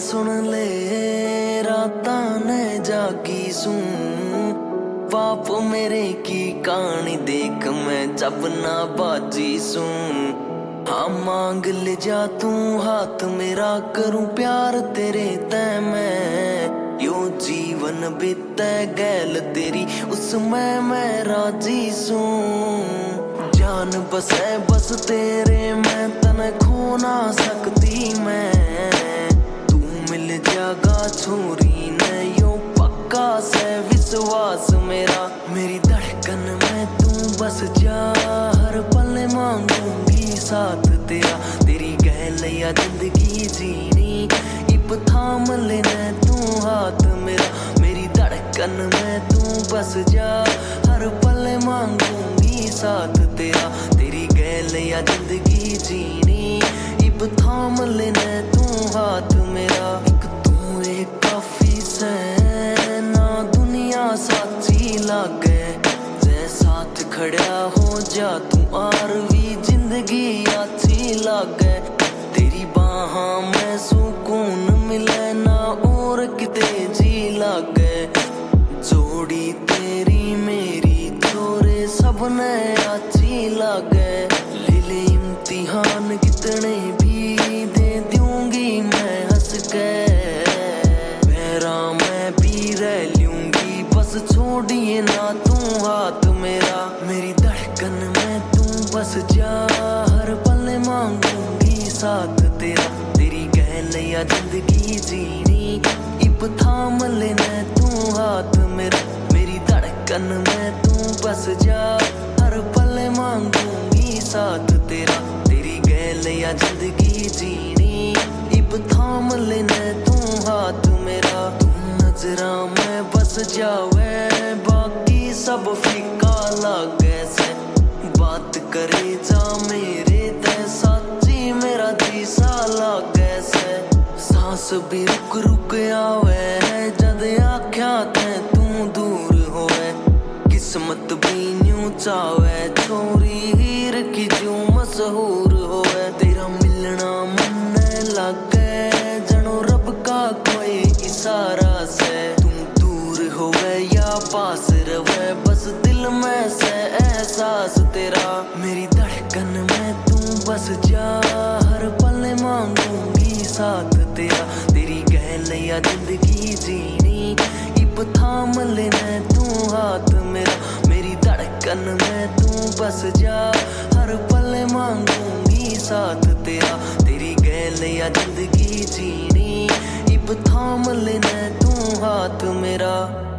सुन ले रातां ने जागी सूं, पाप मेरे की कहानी देख मैं जब ना बाजी सूं। हाँ मांग ले जा तू हाथ मेरा, करूं प्यार तेरे ते मैं, यो जीवन बीते गैल तेरी उसमें मैं राजी सूं। जान बसे बस तेरे मैं तने खो ना सकती मैं, तू मिल जागा छोरी ने यो पक्का से विश्वास मेरा। मेरी धड़कन में तू बस जा, हर पल मांगूंगी साथ तेरा, तेरी गहलिया जिंदगी जीनी इब थाम लेने तू हाथ मेरा। मेरी धड़कन में तू बस जा, हर पल मांगूंगी साथ तेरा, तेरी गहलिया जिंदगी जीनी इब थाम लेने तू हाथ मेरा। एक तू एक काफी से ना दुनिया साची लागे, जे साथ खड़ा हो जा तू आर भी जिंदगी अच्छी लागे। तेरी बाहां में सुकून मिले ना और किते जी लागे, जोड़ी तेरी मेरी छोरे सबने अच्छी लागे। ले ले इम्तिहान कितने भी दे दूंगी मैं हंस के, मेरा मैं भी रह लूंगी बस छोड़िए ना तू हाथ मेरा। मेरी धड़कन में तू बस जा, हर पल मांगूंगी साथ तेरा, तेरी गहलिया जिंदगी जीनी इब थाम लेने तू हाथ मेरा। मेरी धड़कन में तू बस जा, हर पल मांगूंगी साथ तेरा, तेरी गहलिया जिंदगी जीनी इब थाम लेने तू हाथ मेरा। तू नजरा में बस जावे बाकी सब फीका लागे से, बात करे जा मेरे ते साची मेरा दिशा लागे से। सांस भी रुक रुक आवे जद आख्या ते तू दूर होवे, किस्मत भी न्यू चावे छोरी हीर की जो मशहूर होवे। तेरा मिलना मन लागे जनो रब का कोई इशारा से, तू दूर होवे या पास रहे बस दिल में से एहसास तेरा। मेरी धड़कन में तू बस जा, हर पल मांगूंगी साथ तेरा, तेरी गहलिया जिंदगी जीनी इब थाम लेने तू हाथ मेरा। मेरी धड़कन में तू बस जा, हर पल मांगूंगी साथ तेरा, तेरी गहलिया जिंदगी जीनी इब थाम लेने तू हाथ मेरा।